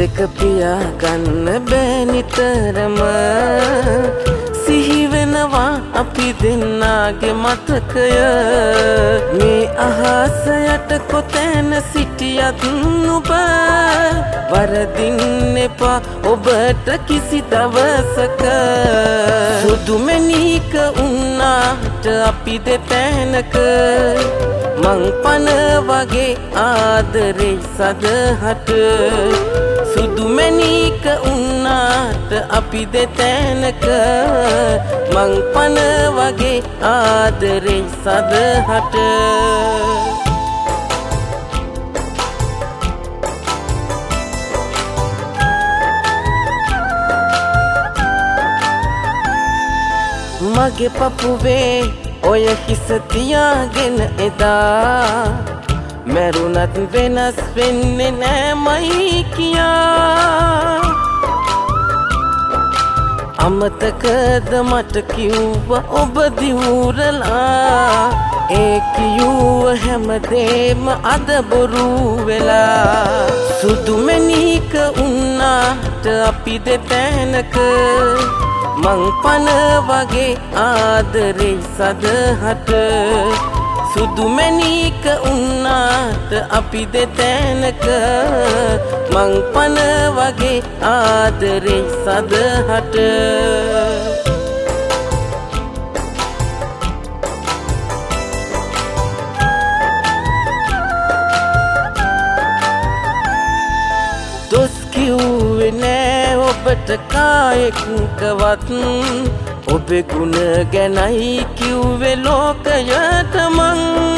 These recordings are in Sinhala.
දෙක පියාගන්න බෑ නිතරම සිහි වෙනවා අපි දෙන්නාගේ මතකය මේ අහස යට කොතැන සිටියත් නුඹ වරදින්න එපා ඔබට කිසි දවසක සුදු මැණික උන්නාට අපි දෙතැනක මං පන වගේ ආදරේ සදහට සුදු මැණික උන්නාට අපි දෙතැනක මං පන වගේ ආදරේ සදහට මගේ පපුවේ ඔය හිස තියාගෙන එදා මැරුණත් වෙනස් වෙන්නේ නෑමයි කියා අමතකද මට කිව්ව ඔබ දිවුරලා ඒ කිව්ව හැමදේම අද බොරු වෙලා සුදු මැණික උන්නාට අපි දෙතැනක මං පන වගේ ආදරේ සදහට සුදු මැණික උන්නාට අපි දෙතැනක මං පන වගේ ආදරේ සදහට දොස් කිව්වේ නෑ ඔබට කායෙක්වත් ඔබේ ගුණ ගැනයි කිව්වේ ලෝකයට මං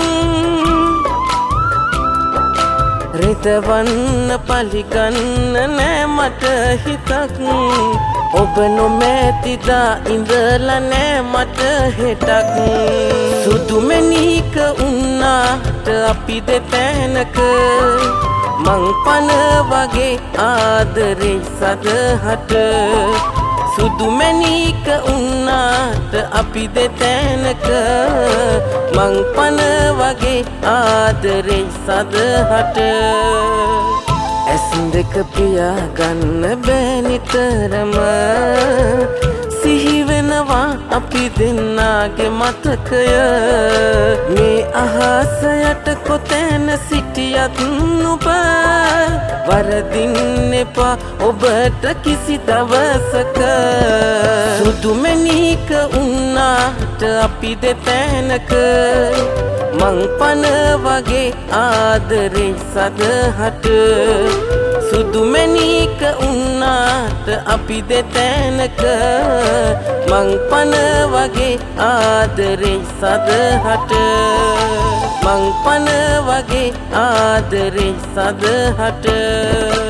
රිතවන්න පලිගන්න නෑ මට හිතක් ඔබ නොමැතිදා ඉඳලා නෑ මට හෙටක් සුදු මැණික උන්නාට අපි දෙතැනක මං පන වගේ ආදරේ සදහට සුදු මැණික උන්නාට අපි දෙතැනක මං පන වගේ ආදරේ සදහට ඇස් දෙක පියාගන්න බෑ නිතරම සිහි වෙනවා අපි දෙන්නාගේ මතකය මේ අහස යට කොතැන සිටියත් නුඹ වරදින්න එපා ඔබට කිසි දවසක සුදු මැණික උන්නාට අපි දෙතැනක මං පන වගේ ආදරේ සදහට සුදු මැණික උන්නාට අපි දෙතැනක මං පන වගේ ආදරේ සදහට මං පන වගේ ආදරේ සදහට